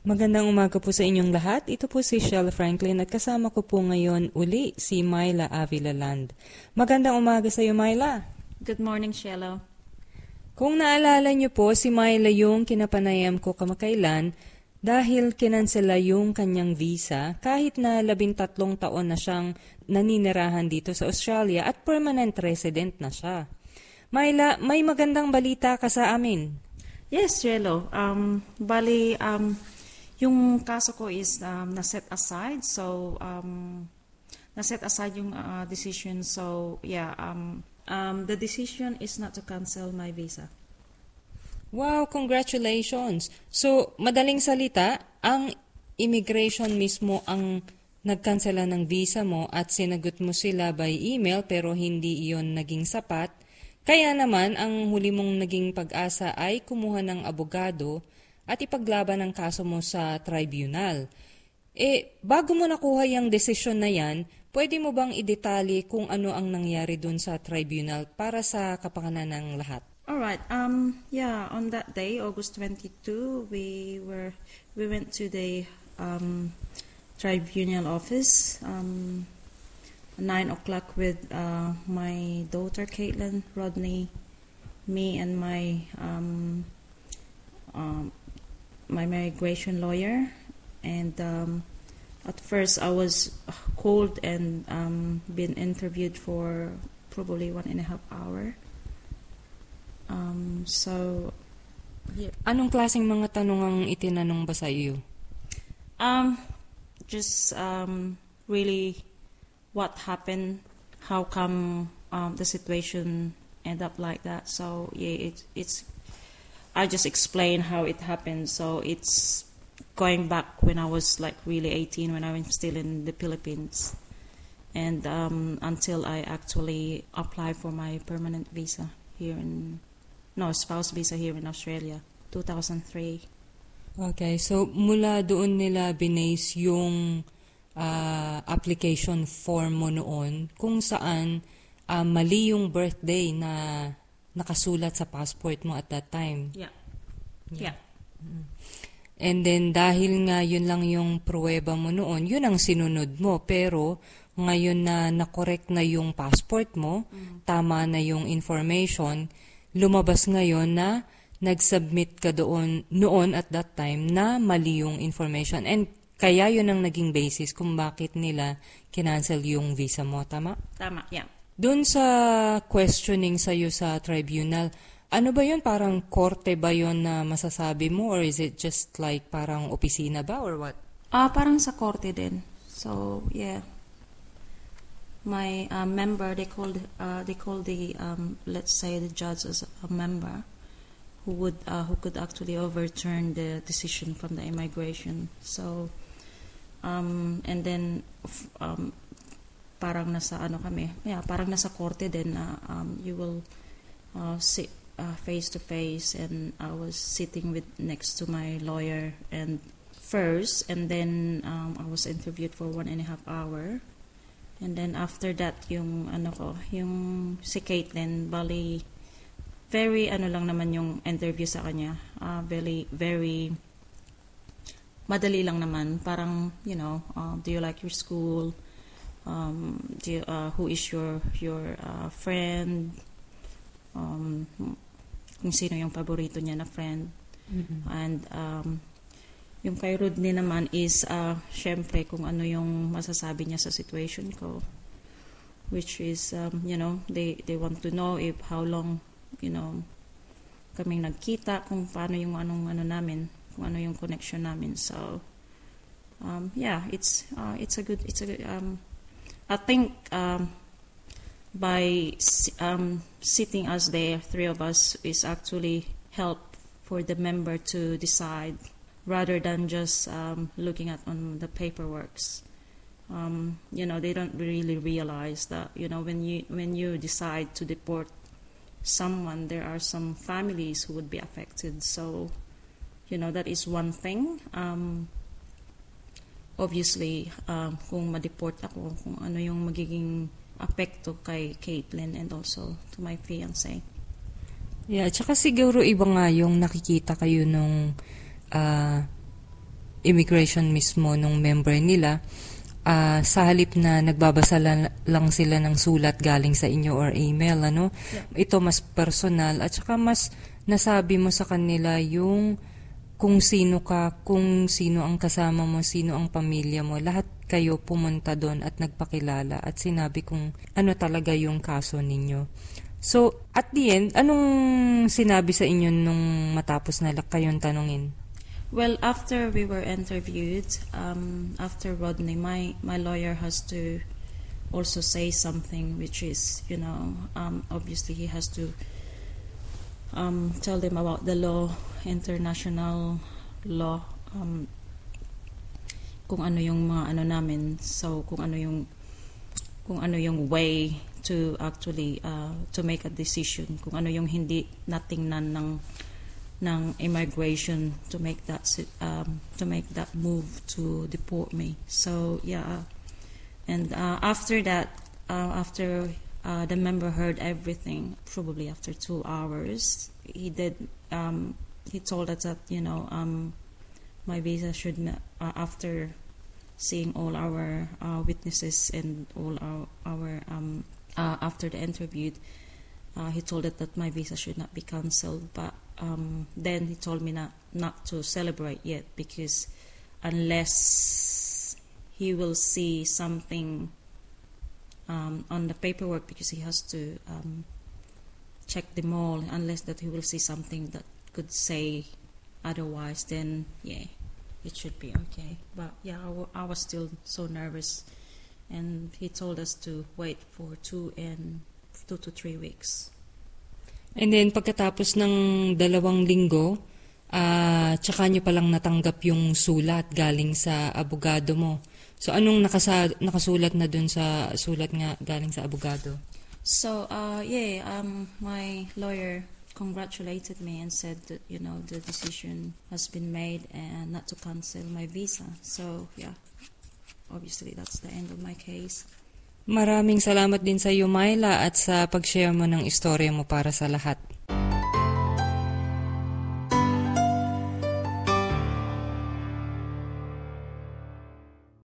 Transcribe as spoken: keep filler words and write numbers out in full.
Magandang umaga po sa inyong lahat. Ito po si Shell Franklin at kasama ko po ngayon uli si Myla Avilaland. Magandang umaga sa iyo, Myla. Good morning, Shelo. Kung naalala niyo po, si Myla yung kinapanayam ko kamakailan dahil kinansela yung kanyang visa kahit na labintatlong taon na siyang naninirahan dito sa Australia at permanent resident na siya. Myla, may magandang balita ka sa amin. Yes, Shelo. Um, bali, um, yung kaso ko is um, na-set aside. So, um, na-set aside yung uh, decision. So, yeah, um, um, the decision is not to cancel my visa. Wow, congratulations! So, madaling salita, ang immigration mismo ang nagkansela ng visa mo at sinagot mo sila by email pero hindi iyon naging sapat. Kaya naman, ang huli mong naging pag-asa ay kumuha ng abogado at ipaglaban ang kaso mo sa tribunal. Eh, bago mo nakuha yung desisyon na yan, pwede mo bang idetali kung ano ang nangyari dun sa tribunal para sa kapakanan ng lahat? Alright, um, yeah, on that day, August twenty-second, we were, we went to the um, tribunal office, um, nine o'clock with uh, my daughter, Caitlin, Rodney, me, and my um, um, my migration lawyer. And um, at first, I was called and um, been interviewed for probably one and a half hour. Um, so, yeah. Anong klaseng mga tanong ang itinanong ba sa iyo? Um, just um, really what happened, how come um, the situation end up like that. So yeah, it, it's I just explain how it happened. So it's going back when I was like really eighteen, when I was still in the Philippines, and um, until I actually apply for my permanent visa here in no spouse visa here in Australia, two thousand three. Okay, so mula doon nila binase yung uh, application form mo noon kung saan uh, mali yung birthday na nakasulat sa passport mo at that time. Yeah. Yeah. Mm-hmm. And then dahil nga yun lang yung pruweba mo noon, yun ang sinunod mo. Pero ngayon na nakorek na yung passport mo, mm. tama na yung information, lumabas ngayon na nag-submit ka doon noon at that time na mali yung information. And kaya yun ang naging basis kung bakit nila kinancel yung visa mo. Tama? Tama, yeah. Doon sa questioning sa'yo sa tribunal, ano ba yun? Parang korte ba yun na masasabi mo? Or is it just like parang opisina ba or what? Ah, uh, parang sa korte din. So, yeah. My uh, member, they called, uh, they called the, um, let's say, the judge as a member who would, uh, who could actually overturn the decision from the immigration. So, um, and then, um, parang nasa ano kami, yeah, parang nasa korte din na um, you will uh, sit uh, face to face, and I was sitting with next to my lawyer and first, and then um, I was interviewed for one and a half hour. And then after that, yung ano ko, yung si Caitlin, bali, very ano lang naman yung interview sa kanya. Uh, very, very, madali lang naman. Parang, you know, uh, do you like your school? Um, do you, uh, who is your, your uh, friend? Um, kung sino yung paborito niya na friend. Mm-hmm. And, um, yung kay Rodney naman is, uh, syempre, kung ano yung masasabi niya sa situation ko. Which is, um, you know, they, they want to know if how long, you know, kaming nagkita, kung paano yung anong ano namin, kung ano yung connection namin. So, um, yeah, it's, uh, it's a good, it's a good, um, I think, um, by um, sitting us there, three of us, is actually help for the member to decide rather than just um, looking at on the paperworks. Um, you know, they don't really realize that, you know, when you when you decide to deport someone, there are some families who would be affected. So, you know, that is one thing. Um, obviously, um, kung ma-deport ako, kung ano yung magiging apekto kay Caitlin and also to my fiancé. Yeah, tsaka siguro iba nga yung nakikita kayo nung uh, immigration mismo nung member nila, ah, sa halip na nagbabasa lang, lang sila ng sulat galing sa inyo or email, ano? Yeah. Ito mas personal at saka mas nasabi mo sa kanila yung kung sino ka, kung sino ang kasama mo, sino ang pamilya mo, lahat kayo pumunta doon at nagpakilala at sinabi kung ano talaga yung kaso ninyo. So, at the end, anong sinabi sa inyo nung matapos na kayong tanungin? Well, after we were interviewed, um, after Rodney, my, my lawyer has to also say something, which is, you know, um, obviously he has to um, tell them about the law, international law, um, kung ano yung mga ano namin, so kung ano yung kung ano yung way to actually uh, to make a decision, kung ano yung hindi natingnan ng ng immigration to make that um, to make that move to deport me. So yeah, and uh, after that, uh, after uh, the member heard everything, probably after two hours, he did. Um, he told us that you know um, my visa should not, uh, after seeing all our uh, witnesses and all our our um, uh, after the interview, uh, he told us that my visa should not be cancelled, but. Um, then he told me not, not to celebrate yet because unless he will see something um, on the paperwork, because he has to um, check them all, unless that he will see something that could say otherwise, then yeah, it should be okay. But yeah, I, w- I was still so nervous, and he told us to wait for two and two to three weeks. And then, pagkatapos ng dalawang linggo, uh, tsaka nyo palang natanggap yung sulat galing sa abogado mo. So, anong nakasa- nakasulat na dun sa sulat nga galing sa abogado? So, uh, yeah, um, my lawyer congratulated me and said that, you know, the decision has been made and not to cancel my visa. So, yeah, obviously that's the end of my case. Maraming salamat din sa iyo, Myla, at sa pag-share mo ng istorya mo para sa lahat.